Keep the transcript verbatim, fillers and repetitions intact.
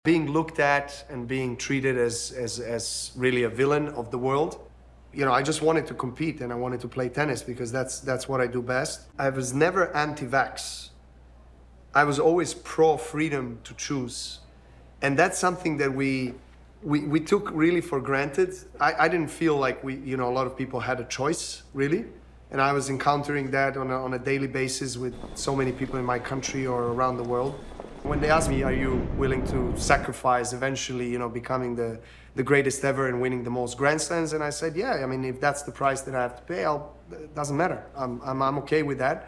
being looked at and being treated as, as, as really a villain of the world. You know, I just wanted to compete and I wanted to play tennis because that's, that's what I do best. I was never anti-vax. I was always pro-freedom to choose. And that's something that we, we, we took really for granted. I, I didn't feel like we, you know, a lot of people had a choice, really. And I was encountering that on a, on a daily basis with so many people in my country or around the world. When they asked me, are you willing to sacrifice eventually, you know, becoming the, the greatest ever and winning the most Grand Slams? And I said, yeah, I mean, if that's the price that I have to pay, I'll, it doesn't matter. I'm, I'm, I'm okay with that.